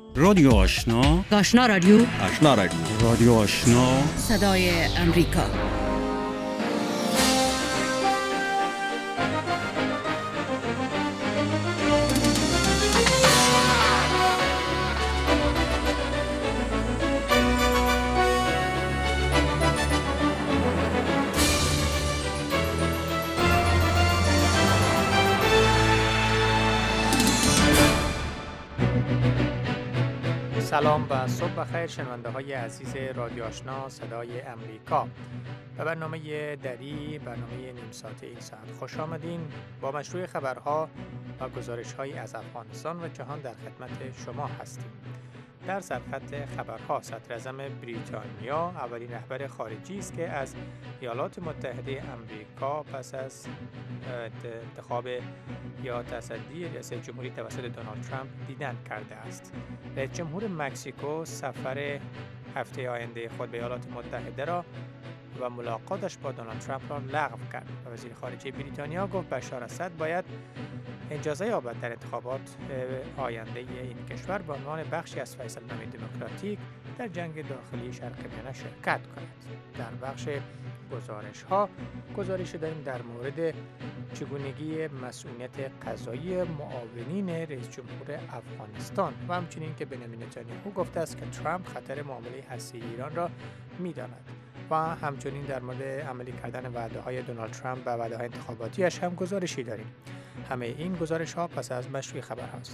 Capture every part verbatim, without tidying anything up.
رادیو آشنا، آشنا رادیو آشنا رادیو رادیو آشنا، صدای امریکا. سلام و صبح بخیر شنونده های عزیز رادیو آشنا صدای امریکا. به برنامه دری، برنامه نیم ساعته این ساعت خوش آمدین. با مشروع خبرها و گزارش های از افغانستان و جهان در خدمت شما هستیم. در سرخط خبرها، صدراعظم بریتانیا اولین رهبر خارجی است که از ایالات متحده امریکا پس از انتخاب یا تصدی ریاست جمهوری توسط دونالد ترامپ دیدن کرده است. رئیس جمهور مکزیکو سفر هفته آینده خود به ایالات متحده را و ملاقاتش با دونالد ترامپ را لغو کرد. وزیر خارجه بریتانیا گفت بشار اسد باید انجازه یابد در انتخابات آینده این کشور به عنوان بخشی از فیصله‌نامه دموکراتیک در جنگ داخلی شرق میانه شرکت کند. در بخش گزارش ها گزارش داریم در مورد چگونگی مسئولیت قضایی معاونین رئیس جمهور افغانستان و همچنین که بنیامین نتانیاهو گفته است که ترامپ خطر معامله هسته‌ای ایران را می‌داند و همچنین در مورد عملی کردن وعده‌های دونالد ترامپ و وعده‌های انتخاباتیش هم گزارشی داریم. همه این گزارش ها پس از مشروع خبر هاست.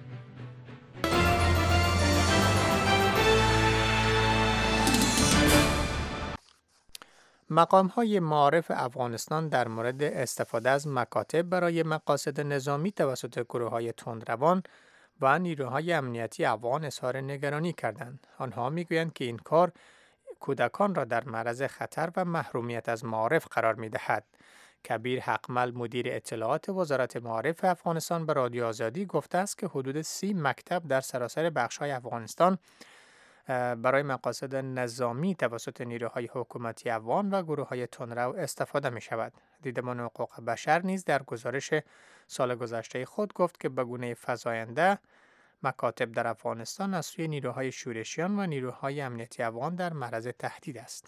مقام های معارف افغانستان در مورد استفاده از مکاتب برای مقاصد نظامی توسط گروه های تندروان و نیروهای امنیتی افغان اظهار نگرانی کردند. آنها میگویند که این کار کودکان را در معرض خطر و محرومیت از معارف قرار می دهد. کبیر حقمل مدیر اطلاعات وزارت معارف افغانستان به رادیو آزادی گفته است که حدود سی مکتب در سراسر بخش‌های افغانستان برای مقاصد نظامی توسط نیروهای حکومتی افغان و گروه‌های تندرو استفاده می‌شود. دیدمان حقوق بشر نیز در گزارش سال گذشته خود گفت که به گونه فزاینده مکاتب در افغانستان از سوی نیروهای شورشیان و نیروهای امنیتی افغان در معرض تهدید است.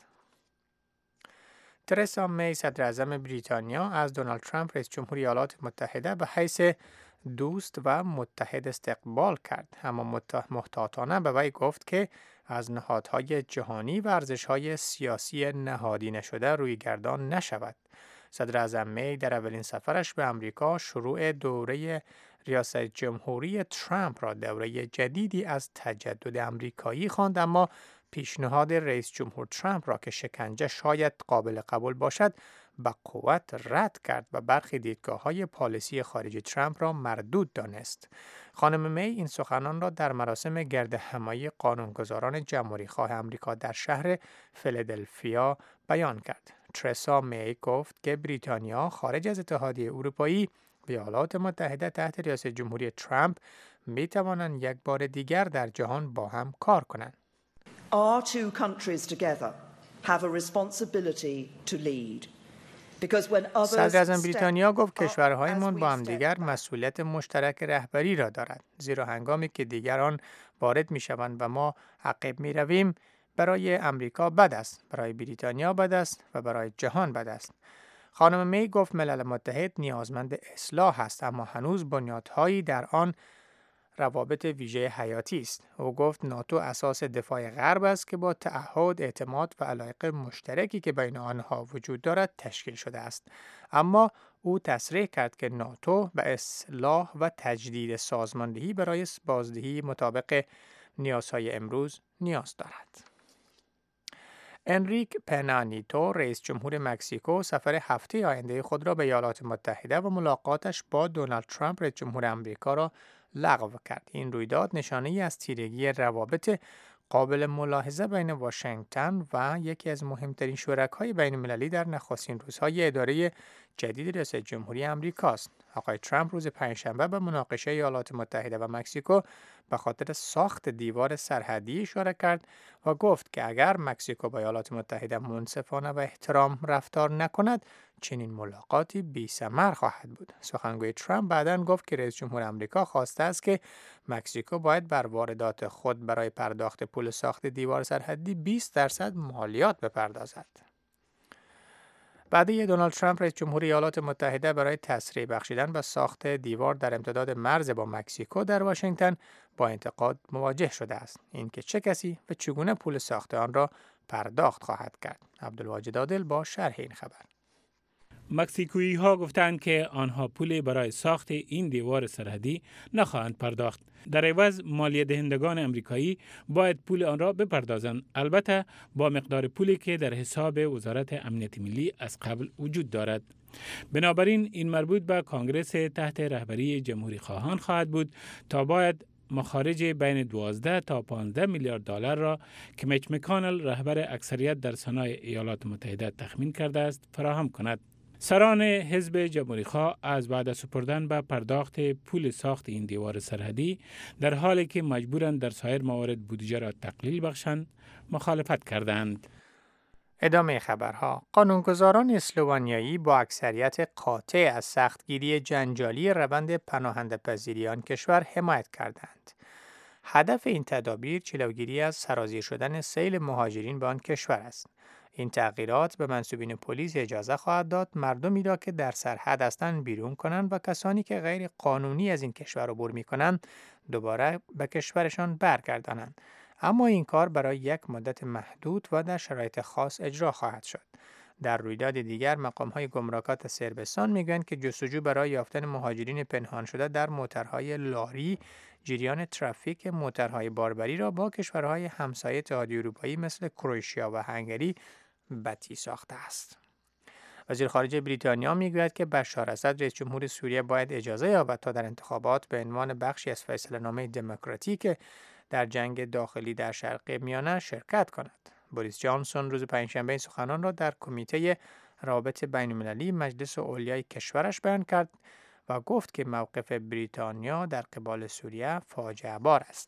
ترسا می صدراعظم بریتانیا از دونالد ترامپ رئیس جمهور ایالات متحده به حیث دوست و متحد استقبال کرد، اما محتاطانه به وی گفت که از نهادهای جهانی و ارزش‌های سیاسی نهادینه شده روی گردان نشود. صدراعظم می در اولین سفرش به امریکا شروع دوره ریاست جمهوری ترامپ را دوره جدیدی از تجدد امریکایی خواند، اما پیشنهاد رئیس جمهور ترامپ را که شکنجه شاید قابل قبول باشد به قوت رد کرد و برخی دیدگاه‌های پالیسی خارجی ترامپ را مردود دانست. خانم می این سخنان را در مراسم گرد همایی قانونگذاران جمهوری خواه امریکا در شهر فیلادلفیا بیان کرد. ترسا می گفت که بریتانیا خارج از اتحادیه اروپایی و ایالات متحده تحت ریاست جمهوری ترامپ می توانند یک بار دیگر در جهان با هم کار کنند. Our two countries together have a responsibility to lead. صدراعظم بریتانیا گفت کشورهایمان با هم دیگر مسئولیت مشترک رهبری را دارد، زیرا هنگامی که دیگران وارد می شوند و ما عقب می رویم برای امریکا بد است، برای بریتانیا بد است و برای جهان بد است. خانم می گفت ملل متحد نیازمند اصلاح است، اما هنوز بنیادهایی در آن روابط ویژه حیاتی است. او گفت ناتو اساس دفاع غرب است که با تعهد، اعتماد و علایق مشترکی که بین آنها وجود دارد تشکیل شده است. اما او تصریح کرد که ناتو به اصلاح و تجدید سازماندهی برای بازدهی مطابق نیازهای امروز نیاز دارد. انریک پنا نیتو رئیس جمهور مکزیکو سفر هفته آینده خود را به ایالات متحده و ملاقاتش با دونالد ترامپ رئیس جمهور آمریکا را لغو کرد. این رویداد نشانه‌ای از تیرگی روابط قابل ملاحظه بین واشنگتن و یکی از مهمترین شرکای بین‌المللی در نخستین روزهای اداره جدید ریاست جمهوری آمریکاست. آقای ترامپ روز پنجشنبه به مناقشه ایالات متحده و مکزیکو به خاطر ساخت دیوار سرحدی اشاره کرد و گفت که اگر مکزیکو با ایالات متحده منصفانه و احترام رفتار نکند، چنین ملاقاتی بی‌ثمر خواهد بود. سخنگوی ترامپ بعداً گفت که رئیس جمهور آمریکا خواسته است که مکزیکو باید بر واردات خود برای پرداخت پول ساخت دیوار سرحدی بیست درصد مالیات بپردازد. بعدی دونالد ترامپ رئیس جمهور ایالات متحده برای تسریع بخشیدن به ساخت دیوار در امتداد مرز با مکزیکو در واشنگتن با انتقاد مواجه شده است. اینکه چه کسی و چگونه پول ساخت آن را پرداخت خواهد کرد. عبدالواجد عادل با شرح این خبر. مکزیکویی ها گفتند که آنها پول برای ساخت این دیوار سرحدی نخواهند پرداخت. در عوض مالیه دهندگان امریکایی باید پول آن را بپردازند، البته با مقدار پولی که در حساب وزارت امنیت ملی از قبل وجود دارد. بنابراین این مربوط به کانگرس تحت رهبری جمهوری خواهان خواهد بود تا باید مخارج بین دوازده تا پانزده میلیارد دلار را که میچ مکانل رهبر اکثریت در سنای ایالات متحده تخمین کرده است فراهم کند. سران حزب جمهوری‌خواه از بعد از سپردن به پرداخت پول ساخت این دیوار سرحدی در حالی که مجبورند در سایر موارد بودجه را تقلیل بخشند مخالفت کردند. ادامه خبرها. قانونگذاران اسلوونیایی با اکثریت قاطع از سختگیری جنجالی روند پناهنده‌پذیری آن کشور حمایت کردند. هدف این تدابیر جلوگیری از سرازیر شدن سیل مهاجرین به آن کشور است. این تغییرات به منصوبین پلیس اجازه خواهد داد مردمی را که در سرحد هستند بیرون کنند و کسانی که غیر قانونی از این کشور عبور می‌کنند دوباره به کشورشان برگردانند. اما این کار برای یک مدت محدود و در شرایط خاص اجرا خواهد شد. در رویداد دیگر مقام‌های گمرکات صربستان می‌گویند که جستجو برای یافتن مهاجرین پنهان شده در موترهای لاری، جریان ترافیک موترهای باربری را با کشورهای همسایه اتحادیه اروپایی مثل کرواتیا و هنگری بتی ساخته است. وزیر خارجه بریتانیا میگوید که بشار اسد رئیس جمهور سوریه باید اجازه یابد تا در انتخابات به عنوان بخشی از فیصله‌نامه دموکراتیک در جنگ داخلی در شرق میانه شرکت کند. بوریس جانسون روز پنجشنبه این سخنان را در کمیته روابط بین‌المللی مجلس علیای کشورش بیان کرد و گفت که موقف بریتانیا در قبال سوریه فاجعه بار است.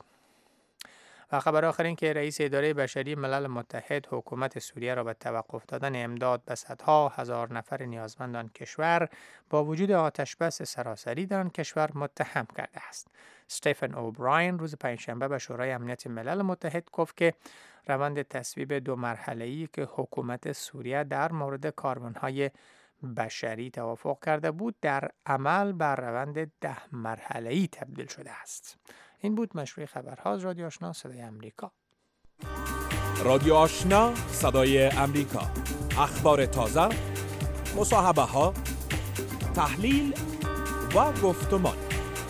و خبر آخر این که رئیس اداره بشری ملل متحد حکومت سوریه را به توقف دادن امداد به صدها هزار نفر نیازمند آن کشور با وجود آتش بس سراسری در آن کشور متهم کرده است. استفن اوبراین روز پنجشنبه به شورای امنیت ملل متحد گفت که روند تصویب دو مرحله‌ای که حکومت سوریه در مورد کاروان‌های بشری توافق کرده بود در عمل بر روند ده مرحله‌ای تبدیل شده است. این بود مشروع خبرها از رادیو آشنا صدای امریکا. رادیو آشنا صدای امریکا، اخبار تازه، مصاحبه ها، تحلیل و گفتمان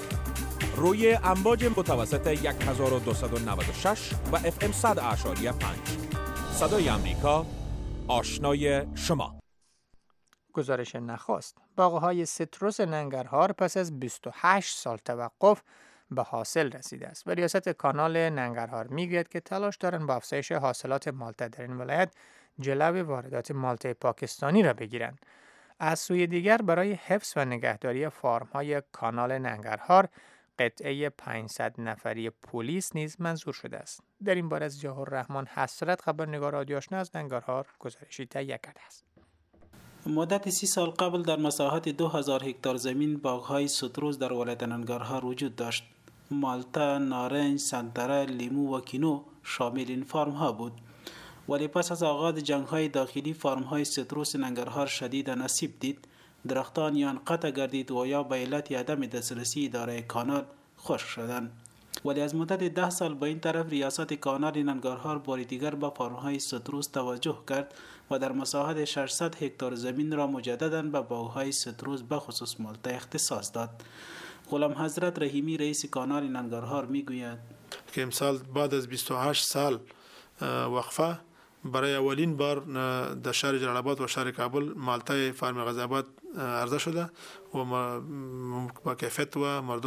روی امواج متوسط هزار و دویست و نود و شش و اف ام صد اعشاری پنج. صدای امریکا، آشنای شما. گزارش نخست: باغ‌های سیتروس ننگرهار پس از بیست و هشت سال توقف به حاصل رسیده است و ریاست کانال ننگرهار میگوید که تلاش دارند با افزایش حاصلات مالته در این ولایت جلوی واردات مالته پاکستانی را بگیرند. از سوی دیگر برای حفظ و نگهداری فارم‌های کانال ننگرهار قطعه پانصد نفری پلیس نیز منظور شده است. در این باره از ضیاء الرحمن حسرت خبرنگار رادیو آشنا از ننگرهار گزارشی تهیه کرده است. مدت سی سال قبل در مساحت دو هزار هکتار زمین باغ‌های سیتروس در ولایت ننگرهار وجود داشت. مالته، نارنج، سنتره، لیمو و کینو شامل این فارم ها بود. ولی پس از آغاز جنگ‌های داخلی فارم های سیتروس ننگرهار شدید نصیب دید. درختان یا قطع گردید و یا به علت عدم دسترسی اداره کانال خشک شدند. ولی از مدت ده سال به این طرف ریاست کانال ننگرهار بار دیگر به فارم های سیتروس توجه کرد و در مساحت ششصد هکتار زمین را مجددا به باغ‌های سیتروس به خصوص مالته اختصاص داد. غلام حضرت رحیمی رئیس کانال ننگرهار میگوید که امسال بعد از بیست و هشت سال وقفه برای اولین بار در شهر جلال آباد و شهر کابل مالته فارم غزه آباد عرضه شده و با کیفیت و مردم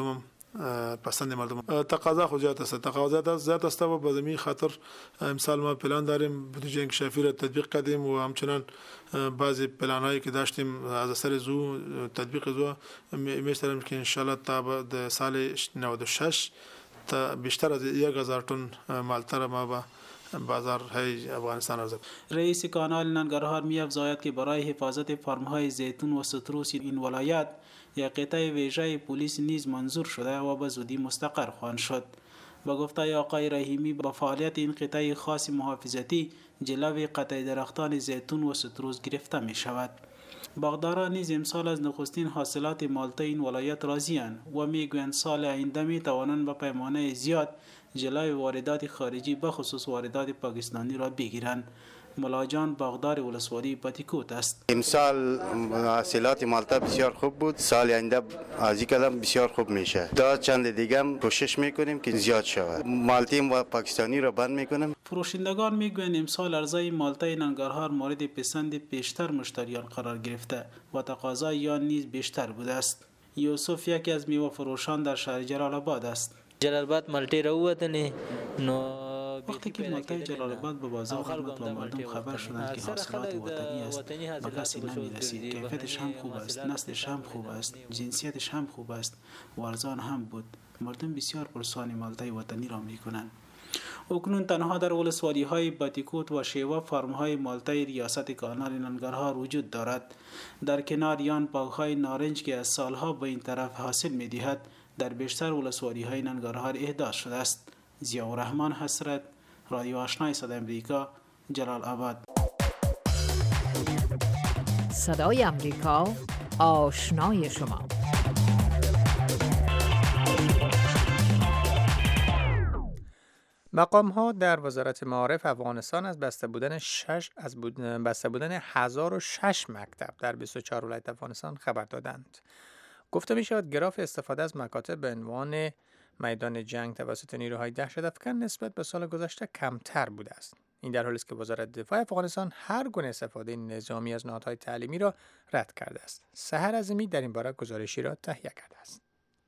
پسند مردم. تقاضا خود زیاد است، تقاضا زیاد است و به همین خاطر امسال ما پلان داریم بودجه انکشافی را تطبیق کردیم و همچنان بعضی پلان هایی که داشتیم از اثر زو تطبیق زو می‌شتریم که ان شاء الله تا سال نود و شش تا بیشتر از یک هزار تن مالتا ما با بازار های افغانستان ارزد. رئیس کانال ننگرهار می‌افزاید که برای حفاظت فرم‌های زیتون و ستروس این ولایت یک قطعه ویژه پلیس نیز منظور شده و به زودی مستقر خواهد شد. با گفته آقای رحیمی با فعالیت این قطعه خاص محافظتی جلوی قطع درختان زیتون و ستروس گرفته می شود. باغداران نیز امسال از نخستین حاصلات مالتا این ولایت راضی‌اند و میگویند سال آینده می توانند به پیمانه زیاد جلوی واردات خارجی به خصوص واردات پاکستانی را بگیرند. ملاجان باغدار ولسوالی پاتیکوت است. امسال حاصلات مالتا بسیار خوب بود، سال آینده از این قدم بسیار خوب میشه. تا چند دیگه هم کوشش میکنیم که زیاد شود. مالتی و پاکستانی را بند میکنیم. فروشندگان میگویند امسال عرضه مالتای ننگرهار مورد پسند بیشتر مشتریان قرار گرفته و تقاضای آن نیز بیشتر بوده است. یوسف یکی از میوه فروشان در شهر جلال آباد است. جلال آباد مالتی را وطنی نو وقتی که مالتای جلال آباد به بازار آمد و مردم خبر شدند که حاصلات وطنی است به کسی نمی‌رسید. کیفیتش هم خوب است، نسلش هم خوب است، جنسیتش هم خوب است و ارزان هم بود. مردم بسیار پرسان مالتای وطنی را می‌کنند. اکنون تنها در ولسوالی‌های باتیکوت و شیوا فارم‌های مالتای ریاست کانال ننگرهار وجود دارد. در کنار آن باغ‌های نارنج که از سالها به این طرف حاصل می‌دهد در بیشتر ولسوالی‌های ننگرهار احداث شده است. ضیاءالرحمن حسرت، رادیو آشنای صدای امریکا، جلال آباد. صدای امریکا، آشنای شما. مقام ها در وزارت معارف افغانستان از بسته بودن شش از بود بسته بودن هزار و شش مکتب در بیست و چهار ولایت افغانستان خبر دادند. گفته می شود گراف استفاده از مکاتب به عنوان میدان جنگ توسط نیروهای دهشت‌افکن نسبت به سال گذشته کمتر بوده است. این در حالی است که وزارت دفاع افغانستان هر گونه استفاده نظامی از نهادهای تعلیمی را رد کرده است. سحر عظیمی در این باره گزارشی را تهیه کرده است.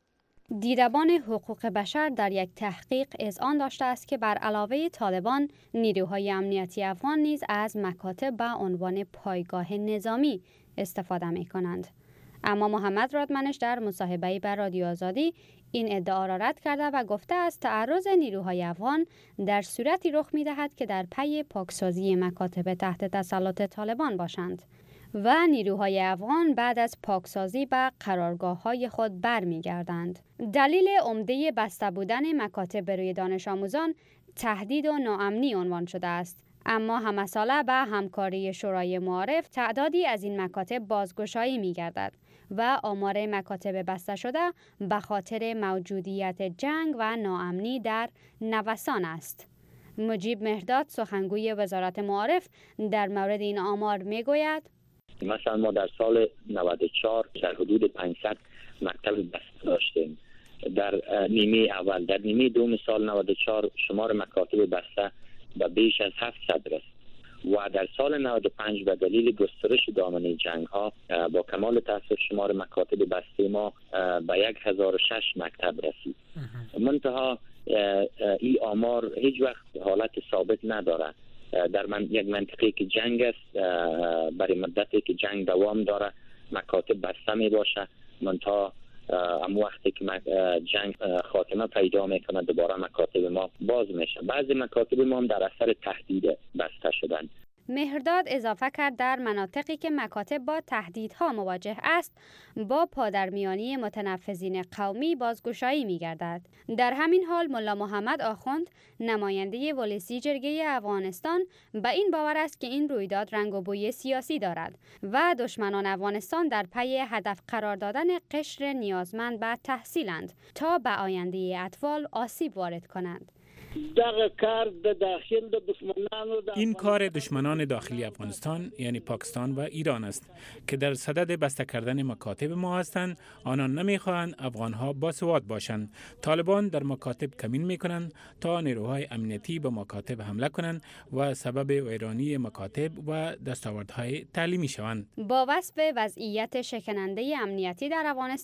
دیدبان حقوق بشر در یک تحقیق اذعان داشته است که بر علاوه طالبان نیروهای امنیتی افغان نیز از مکاتب به عنوان پایگاه نظامی استفاده می کنند. اما محمد رادمنش در مصاحبه‌ای با رادیو آزادی این ادعا را رد کرده و گفته است تعرض نیروهای افغان در صورتی رخ می‌دهد که در پی پاکسازی مکاتب تحت تسلط طالبان باشند و نیروهای افغان بعد از پاکسازی به قرارگاه‌های خود برمیگردند. دلیل عمده بسته بودن مکاتب روی دانش آموزان تهدید و ناامنی عنوان شده است. اما همساله به همکاری شورای معارف تعدادی از این مکاتب بازگشایی می‌گردد و آمار مکاتب بسته شده به خاطر موجودیت جنگ و ناامنی در نوسان است. مجیب مهرداد سخنگوی وزارت معارف در مورد این آمار میگوید مثلا ما در سال نود و چهار در حدود پانصد مکتب بسته داشتیم. در نیمه اول در نیمه دوم سال نود و چهار شمار مکاتب بسته به بیش از هفتصد رسید و در سال نود و پنج به دلیل گسترش دامنه جنگ ها با کمال تأسف شمار مکاتب بسته ما به هزار و شش مکتب رسید. منتها این آمار هیچ وقت حالت ثابت نداره. در من یک منطقه که جنگ است برای مدتی که جنگ دوام داره مکاتب بسته می باشه، منتها اما وقتی که جنگ خاتمه پیدا میکنه دوباره مکاتب ما باز میشه. بعضی مکاتب ما هم در اثر تهدید بسته شدن. مهرداد اضافه کرد در مناطقی که مکاتب با تهدیدها مواجه است با پادرمیانی متنفذین قومی بازگشایی می‌گردد. در همین حال ملا محمد آخوند نماینده ولسی جرگه افغانستان به این باور است که این رویداد رنگ و بوی سیاسی دارد و دشمنان افغانستان در پی هدف قرار دادن قشر نیازمند به تحصیلند تا به آینده اطفال آسیب وارد کنند. این کار دشمنان داخلی افغانستان یعنی پاکستان و ایران است که در صدد بسته کردن مکاتب ما هستند. آنان نمیخواهند افغانها باسواد باشند. طالبان در مکاتب کمین میکنند تا نیروهای امنیتی به مکاتب حمله کنند و سبب ویرانی مکاتب و دستاوردهای تعلیمی شوند. با وصف وضعیت شکننده امنیتی در افغانستان،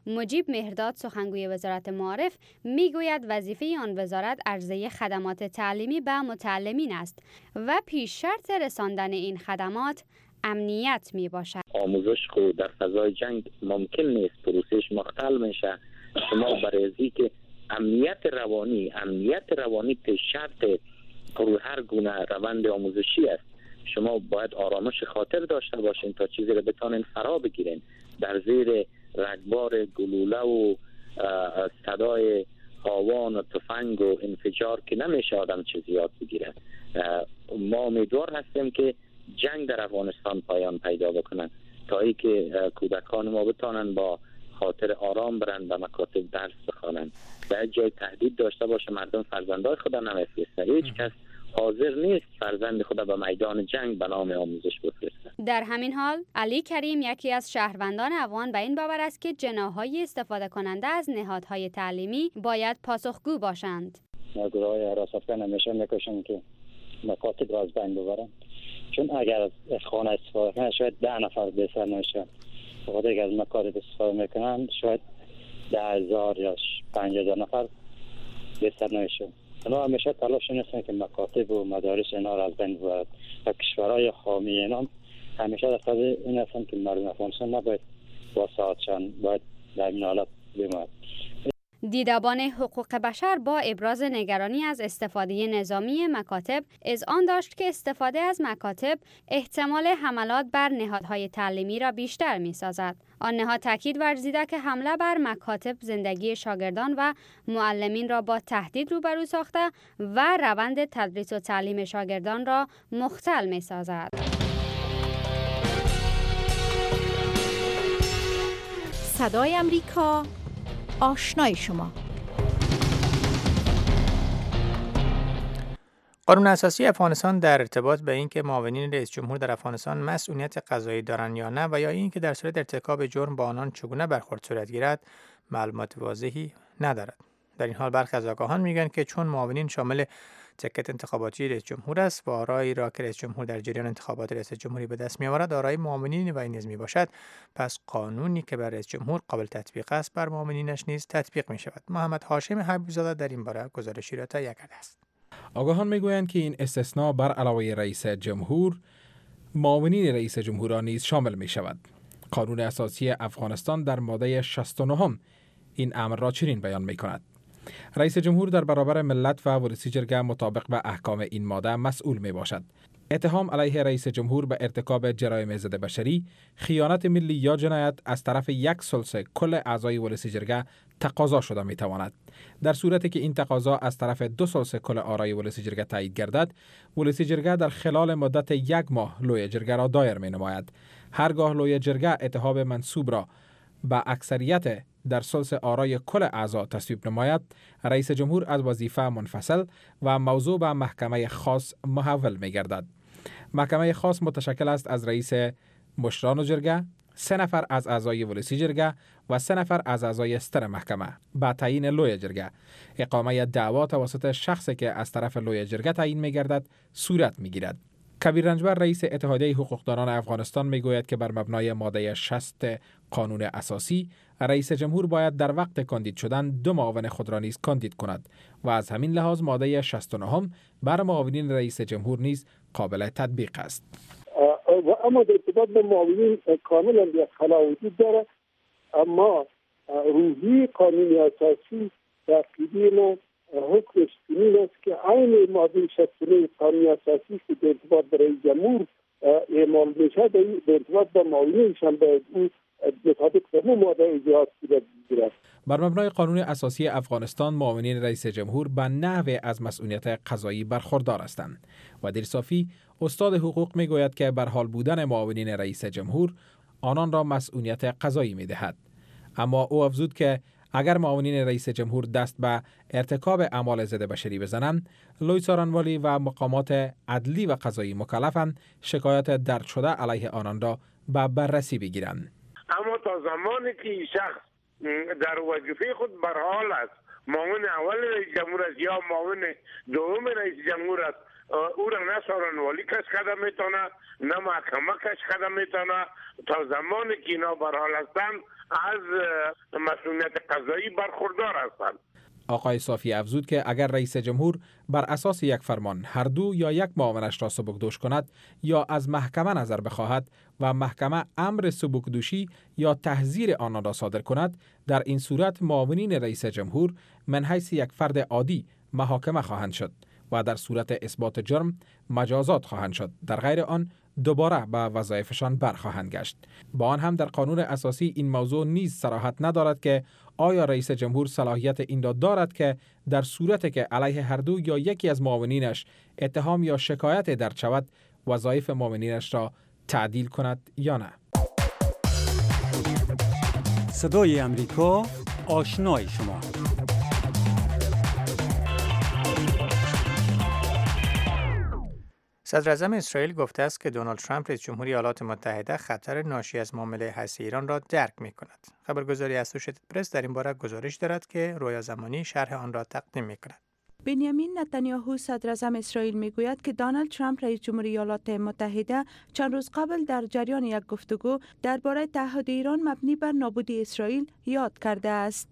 مجیب مهرداد سخنگوی وزارت معارف میگوید وظیفه آن وزارت عرضه خدمات تعلیمی به متعلمین است و پیش شرط رساندن این خدمات امنیت می باشد. آموزش خود در فضای جنگ ممکن نیست، پروسش مختل میشه. شما برای از که امنیت روانی امنیت روانی پیش شرط پر هر گونه روند آموزشی است. شما باید آرامش خاطر داشته باشین تا چیزی رو بتونین فرا بگیرین. در زیر رگبار گلوله و صدای هاوان و تفنگ و انفجار که نمیشه آدم چیزی یاد بگیره. ما امیدوار هستیم که جنگ در افغانستان پایان پیدا بکنن تا ای که کودکان ما بتونن با خاطر آرام برن و مکاتب درس بخوانن. در جای تهدید داشته باشه مردم فرزندای خود نمیفرستن. هیچ کس حاضر نیست فرزند خود به میدان جنگ به نام آموزش بفرسته. در همین حال علی کریم یکی از شهروندان افغان به این باور است که جناح‌های استفاده کننده از نهادهای تعلیمی باید پاسخگو باشند. گروه‌های حراس افکن همیشه میکشن که مکاتب را از بین ببرن، چون اگر از خانه استفاده کنن شاید ده نفر بسر نمیشن، فقط اگر از مکاتب استفاده میکنن شاید ده هزار یا پنج هزار نفر بسر نمیشن. اونا همیشه تلاش نیستن که مکاتب و مدارس اینا را از بین ببرد و کشورهای حامی اینا همیشه در قضیه این هستن که مردم افغانستان نباید با ساعتشان باید در این حالت بماند. دیدبان حقوق بشر با ابراز نگرانی از استفاده نظامی مکاتب اذعان داشت که استفاده از مکاتب احتمال حملات بر نهادهای تعلیمی را بیشتر می‌سازد. آن نهاد تاکید ورزیده که حمله بر مکاتب زندگی شاگردان و معلمین را با تهدید روبرو ساخته و روند تدریس و تعلیم شاگردان را مختل می‌سازد. صدای امریکا، آشنای شما. قانون اساسی افغانستان در ارتباط به اینکه معاونین رئیس جمهور در افغانستان مسئولیت قضایی دارند یا نه و یا اینکه در صورت ارتکاب جرم با آنان چگونه برخورد صورت گیرد معلومات واضحی ندارد. در این حال برخی از آگاهان میگن که چون معاونین شامل تکت انتخاباتی رئیس جمهور است و آرایی را که رئیس جمهور در جریان انتخابات رئیس جمهوری به دست می‌آورد آرای معاونین و این نیز میباشد، پس قانونی که بر رئیس جمهور قابل تطبیق است بر معاونینش نیز تطبیق می‌شود. محمد هاشم حبیب‌زاده در این باره گزارشی را تهیه کرده است. آگاهان میگویند که این استثناء بر علاوه رئیس جمهور معاونین رئیس جمهور نیز شامل می شود. قانون اساسی افغانستان در ماده شصت و نه این امر را چنین بیان می کند: رئیس جمهور در برابر ملت و ولسی جرگه مطابق به احکام این ماده مسئول می باشد. اتهام علیه رئیس جمهور به ارتکاب جرایم ضد بشری، خیانت ملی یا جنایت از طرف یک ثلث کل اعضای ولسی جرگه تقاضا شده می تواند. در صورتی که این تقاضا از طرف دو ثلث کل آرای ولسی جرگه تایید گردد، ولسی جرگه در خلال مدت یک ماه لوی جرگه را دایر می نماید. هرگاه لوی جرگه اتهام منسوب را به اکثریت در ثلث آرای کل اعضا تصویب نماید، رئیس جمهور از وظیفه منفصل و موضوع به محکمه خاص محول می گردد. محکمه خاص متشکل است از رئیس مشران جرگه، سه نفر از اعضای ولسی جرگه و سه نفر از اعضای ستر محکمه. با تعیین لوی جرگه، اقامه دعوا توسط شخصی که از طرف لوی جرگه تعیین می گردد صورت می گیرد. کبیر رنجبر رئیس اتحادیه حقوقدانان افغانستان می گوید که بر مبنای ماده شصت قانون اساسی، رئیس جمهور باید در وقت کاندید شدن دو معاون خود را نیز کاندید کند و از همین لحاظ ماده شصت و نه بر معاونین رئیس جمهور نیز قابل تطبیق است. و اما در ارتباط به معاونین کاملا یک خلا وجود داره، اما روحی قانون اساسی تأکیدی ما حکمش این است که عین ماده شصت و نه قانون اساسی که در ارتباط به رئیس جمهور اعمال میشه در ارتباط به معاونینش هم باید او مطابق به ماده اجرات بگیرد. بر مبنای قانون اساسی افغانستان معاونین رئیس جمهور به نحو از مسئولیت قضایی برخوردار هستند و دلصافی استاد حقوق میگوید که بر حال بودن معاونین رئیس جمهور آنان را مسئولیت قضایی میدهد. اما او افزود که اگر معاونین رئیس جمهور دست به ارتکاب اعمال ضد بشری بزنند، لوی څارنوالی و مقامات عدلی و قضایی مکلفند شکایت درج شده علیه آنان را به بررسی بگیرند. اما تا زمانی که این شخص در وظیفه خود برحال است، معاون اول رئیس جمهور است یا معاون دوم رئیس جمهور است، او را نه څارنوالی کش کده میتونه نه محکمه کش کده میتونه. تا زمانی که اینا برحال هستند از مسئولیت قضایی برخوردار هستند. آقای صافی افزود که اگر رئیس جمهور بر اساس یک فرمان هر دو یا یک معاونش را سبکدوش کند یا از محکمه نظر بخواهد و محکمه امر سبکدوشی یا تحذیر آنها را صادر کند، در این صورت معاونین رئیس جمهور من حیث یک فرد عادی محاکمه خواهند شد و در صورت اثبات جرم مجازات خواهند شد. در غیر آن دوباره به وظایفشان برخواهند گشت. با آن هم در قانون اساسی این موضوع نیز صراحت ندارد که آیا رئیس جمهور صلاحیت این را دارد که در صورتی که علیه هر دو یا یکی از معاونینش اتهام یا شکایت درج شود وظایف معاونینش را تعدیل کند یا نه. صدای امریکا، آشنای شما. صدر اعظم اسرائیل گفته است که دونالد ترامپ رئیس جمهوری ایالات متحده خطر ناشی از معامله هسته‌ای ایران را درک می‌کند. خبرگزاری اسوشیتد پرس در این باره گزارش دارد که رویا زمانی شرح آن را تقدیم می‌کند. بنیامین نتانیاهو صدر اعظم اسرائیل میگوید که دونالد ترامپ رئیس جمهوری ایالات متحده چند روز قبل در جریان یک گفتگو درباره تعهد ایران مبنی بر نابودی اسرائیل یاد کرده است.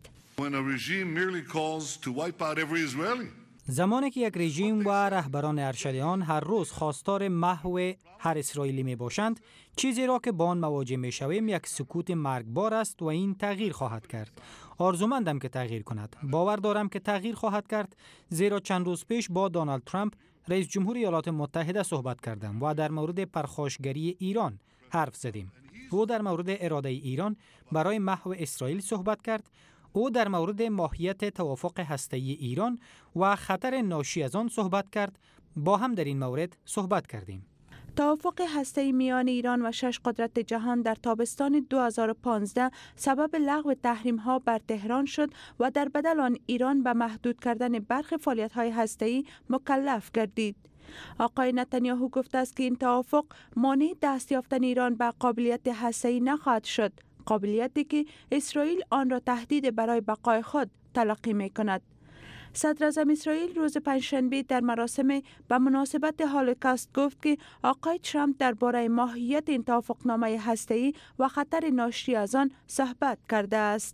زمانی که یک رژیم و رهبران ارشد آن هر روز خواستار محو هر اسرائیلی می باشند، چیزی را که با آن مواجه می شویم یک سکوت مرگبار است و این تغییر خواهد کرد. آرزومندم که تغییر کند. باور دارم که تغییر خواهد کرد، زیرا چند روز پیش با دونالد ترامپ رئیس جمهوری ایالات متحده صحبت کردم و در مورد پرخاشگری ایران حرف زدیم. او در مورد اراده ایران برای محو اسرائیل صحبت کرد. او در مورد ماهیت توافق هسته‌ای ایران و خطر ناشی از آن صحبت کرد. با هم در این مورد صحبت کردیم. توافق هسته‌ای میان ایران و شش قدرت جهان در تابستان دو هزار و پانزده سبب لغو تحریم‌ها بر تهران شد و در بدل آن ایران به محدود کردن برخی فعالیت‌های هسته‌ای مکلف گردید. آقای نتانیاهو گفته است که این توافق مانع دست یافتن ایران به قابلیت هسته‌ای نخواهد شد، قابلیتی که اسرائیل آن را تهدید برای بقای خود تلقی می کند. صدر اعظم اسرائیل روز پنجشنبه در مراسم به مناسبت هولوکاست گفت که آقای ترامپ درباره ماهیت این توافقنامه هسته‌ای و خطر ناشی از آن صحبت کرده است.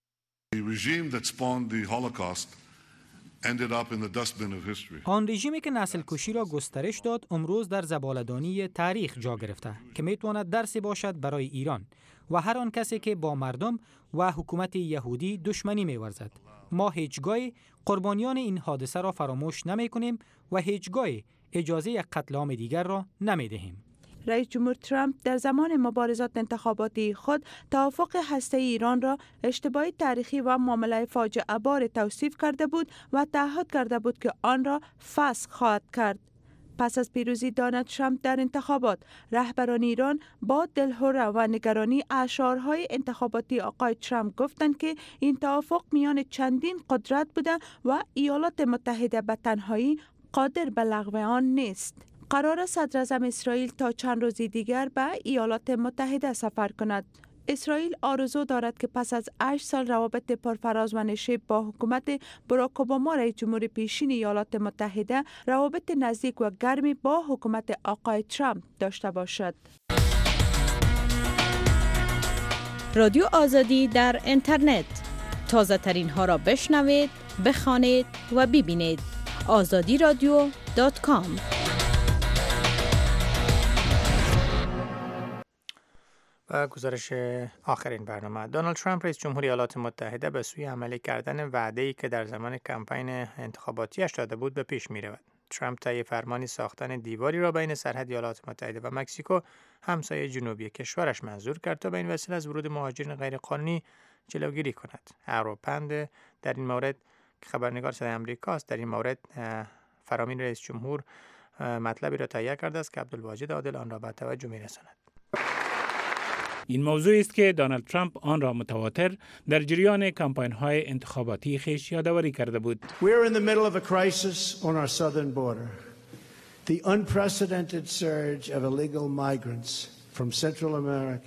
آن رژیمی که نسل کشی را گسترش داد امروز در زباله‌دانی تاریخ جا گرفته که میتواند درسی باشد برای ایران و هر آن کسی که با مردم و حکومت یهودی دشمنی می‌ورزد. ما هیچگاه قربانیان این حادثه را فراموش نمی‌کنیم و هیچگاه اجازه یک قتل عام دیگر را نمی‌دهیم. رئیس جمهور ترامپ در زمان مبارزات انتخاباتی خود توافق هسته‌ای ایران را اشتباه تاریخی و معامله فاجعه بار توصیف کرده بود و تعهد کرده بود که آن را فسخ خواهد کرد. پس از پیروزی دونالد ترامپ در انتخابات، رهبران ایران با دلهره و نگرانی اشعارهای انتخاباتی آقای ترامپ گفتند که این توافق میان چندین قدرت بوده و ایالات متحده به تنهایی قادر به لغو آن نیست. قرار است صدر اعظم اسرائیل تا چند روز دیگر به ایالات متحده سفر کند. اسرائیل آرزو دارد که پس از هشت سال روابط پرفراز و نشیب با حکومت باراک اوباما رئیس جمهور پیشین ایالات متحده روابط نزدیک و گرمی با حکومت آقای ترامپ داشته باشد. رادیو آزادی در اینترنت، تازه ترین ها را بشنوید، بخوانید و ببینید. آزادی رادیو دات کام. و گزارش آخرین برنامه. دونالد ترامپ رئیس جمهوری ایالات متحده به سوی عملی کردن وعده‌ای که در زمان کمپین انتخاباتیش داده بود به پیش می‌رود. ترامپ طی فرمانی ساختن دیواری را بین سرحد ایالات متحده و مکزیکو، همسایه جنوبی کشورش منظور کرد تا به این وسیله از ورود مهاجرین غیرقانونی جلوگیری کند. اروپند در این مورد که خبرنگار صدای آمریکا است، در این مورد فرامین رئیس جمهور مطلبی را تهیه کرده است که عبدالواجد عادل آن را به توجه می‌رساند. این موضوع است که دونالد ترامپ آن را متواتر در جریان کمپاین‌های انتخاباتی خیش یادآوری کرده بود. We are in the middle of a crisis on our southern border. The unprecedented surge of illegal migrants from Central America.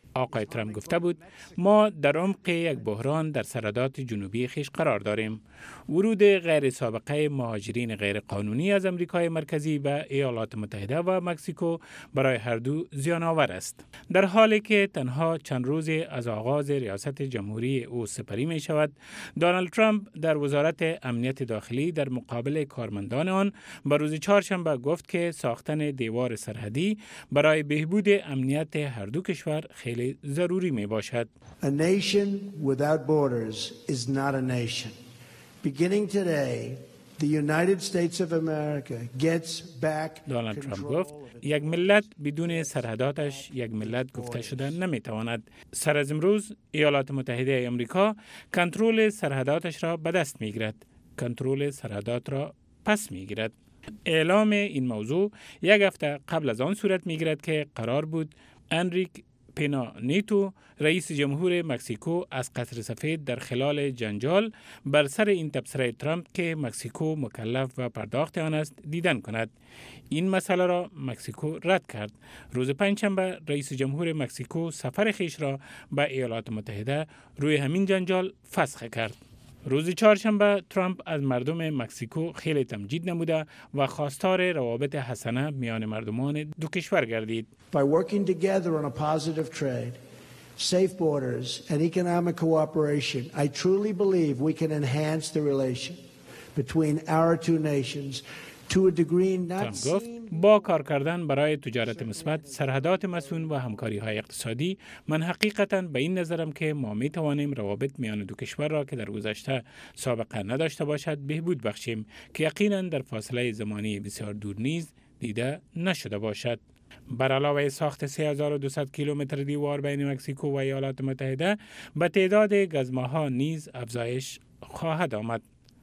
آقای ترامپ گفته بود ما در عمق یک بحران در سرحدات جنوبی خیش قرار داریم. ورود غیر سابقه مهاجرین غیر قانونی از امریکای مرکزی به ایالات متحده و مکزیکو برای هر دو زیان آور است. در حالی که تنها چند روز از آغاز ریاست جمهوری او سپری می شود، دونالد ترامپ در وزارت امنیت داخلی در مقابل کارمندان آن به روز چهارشنبه گفت که ساختن دیوار سرحدی برای بهبود امنیت هر دو کشور خیلی ضروری می باشد. A nation without borders is not a nation. Beginning today, the United States of America gets back دونالد ترامپ گفت یک ملت بدون سرحداتش یک ملت گفته شده نمی تواند. سر از امروز ایالات متحده آمریکا کنترل سرحداتش را به دست می گیرد. کنترل سرحدات را پس می گیرد. اعلام این موضوع یک هفته قبل از آن صورت می گیرد که قرار بود انریک پینا نیتو رئیس جمهور مکزیکو از قصر سفید در خلال جنجال بر سر این تبصره ترامپ که مکزیکو مکلف و پرداخت آن است دیدن کند. این مسئله را مکزیکو رد کرد. روز پنجشنبه رئیس جمهور مکزیکو سفر خیش را به ایالات متحده روی همین جنجال فسخ کرد. روز چهارشنبه ترامپ از مردم مکزیکو خیلی تمجید نموده و خواستار روابط حسنه میان مردمان دو کشور گردید. By working together on a positive trade, safe borders and economic cooperation, I truly believe we can enhance the relation between our two nations to a degree not seen. با کار کردن برای تجارت مثبت، سرحدات مسون و همکاری های اقتصادی، من حقیقتاً به این نظرم که ما می توانیم روابط میان دو کشور را که در گذشته سابقه نداشته باشد بهبود بخشیم که یقیناً در فاصله زمانی بسیار دور نیز دیده نشده باشد. بر علاوه ساخت سه هزار و دویست کیلومتر دیوار بین مکزیکو و ایالات متحده، به تعداد گزمه‌ها نیز افزایش خواهد آمد.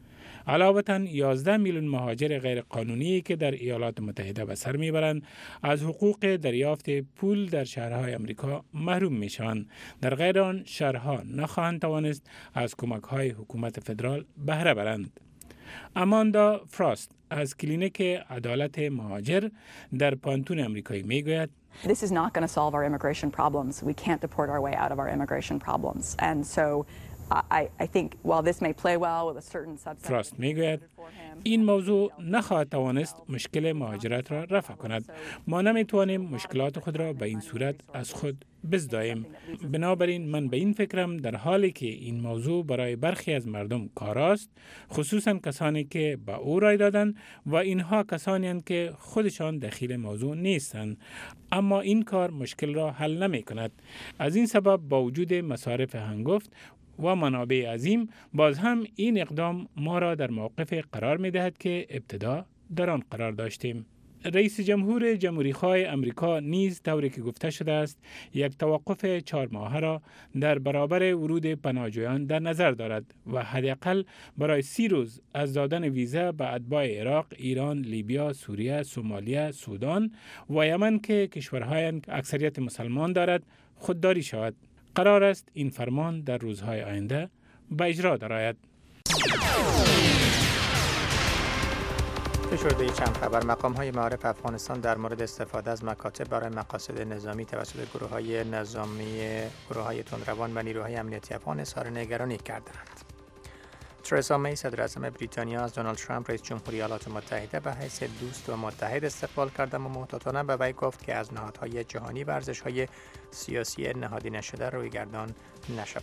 علاوه یازده میلیون مهاجر غیر قانونی که در ایالات متحده به سر میبرند از حقوق دریافت پول در شهرهای امریکا محروم میشوند. در غیر آن شهرها نخواهند توانست از کمک‌های حکومت فدرال بهره برند. اماندا فراست از کلینیک عدالت مهاجر در پانتون امریکایی میگوید This is not going to solve our immigration problems. We can't deport our way out of our immigration problems. And so I, I think while this may play well with a certain subset فراست میگوید این موضوع نخواهد توانست مشکل مهاجرت را رفع کند. ما نمیتوانیم مشکلات خود را به این صورت از خود بزداییم. بنابراین من به این فکرم در حالی که این موضوع برای برخی از مردم کاراست، خصوصا کسانی که به او رای دادند و اینها کسانی هستند که خودشان دخیل موضوع نیستند، اما این کار مشکل را حل نمی کند. از این سبب با وجود مصارف هنگفت و منابع عظیم، باز هم این اقدام ما را در موقف قرار می دهد که ابتدا در آن قرار داشتیم. رئیس جمهور جمهوری خواه امریکا نیز طوری که گفته شده است یک توقف چهار ماهه را در برابر ورود پناهجویان در نظر دارد و حداقل برای سی روز از دادن ویزا به اتباع عراق، ایران، لیبیا، سوریه، سومالیه، سودان و یمن که کشورهای اکثریت مسلمان دارد خودداری شود. قرار است این فرمان در روزهای آینده به اجرا درآید. فشرده چند خبر. مقام‌های معارف افغانستان در مورد استفاده از مکاتب برای مقاصد نظامی توسط گروه‌های نظامی، گروه‌های تندروان و نیروهای امنیتی افغان اظهار نگرانی کردند. ترزا می صدر اعظم بریتانیا از دونالد ترامپ رئیس جمهوری ایالات متحده به حیث دوست و متحد استقبال کرده و محتاطانه به وی گفت که از نهادهای جهانی و ارزش‌های سیاسی نهادی نشده رویگردان نشود.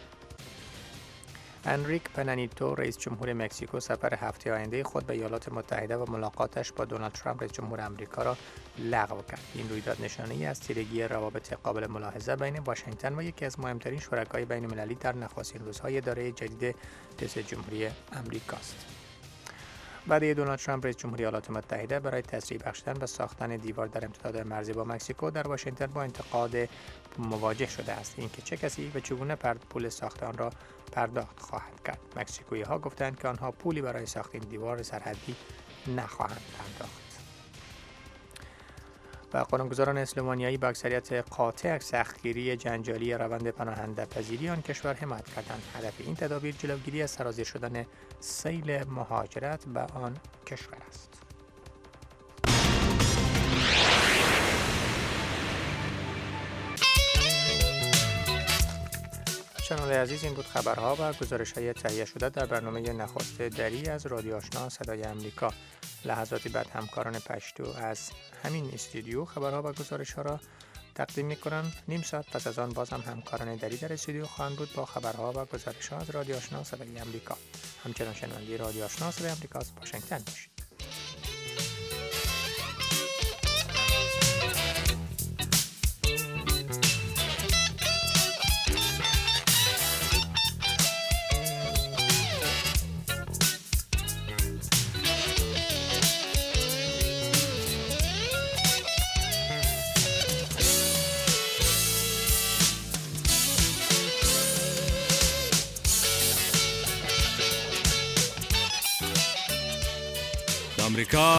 انریک پنا نیتو رئیس جمهور مکزیکو سفر هفته آینده خود به ایالات متحده و ملاقاتش با دونالد ترامپ رئیس جمهور آمریکا را لغو کرد. این رویداد نشانه‌ای از تیرگی روابط قابل ملاحظه بین واشنگتن و یکی از مهمترین شرکای بین‌المللی در نخستین روزهای اداره جدید رئیس جمهوری آمریکا است. وعده دونالد ترامپ رئیس جمهوری ایالات متحده برای تسریع بخشیدن و ساختن دیوار در امتداد مرزی با مکزیکو در واشنگتن با انتقاد مواجه شده است. اینکه چه کسی و چگونه پرد پول ساخت آن را پرداخت خواهد کرد. مکزیکویی ها گفتند که آنها پولی برای ساخت این دیوار سرحدی نخواهند پرداخت. و قانونگذاران اسلوونیایی با اکثریت قاطع از سختگیری جنجالی روند پناهنده پذیری آن کشور حمایت کردند. هدف این تدابیر جلوگیری از سرازیر شدن سیل مهاجرت به آن کشور است. شنوندگان عزیز، این بود خبرها و گزارش‌های تهیه شده در برنامه نخست دری از رادیو آشنا صدای امریکا. لحظاتی بعد همکاران پشتو از همین استودیو خبرها و گزارش‌ها را تقدیم می‌کنن. نیم ساعت پس از آن باز هم همکاران دری در استودیو خواهند بود با خبرها و گزارش‌ها از رادیو آشنا صدای امریکا. همچنان شنونده رادیو آشنا صدای امریکا از واشنگتن باشید. امریکا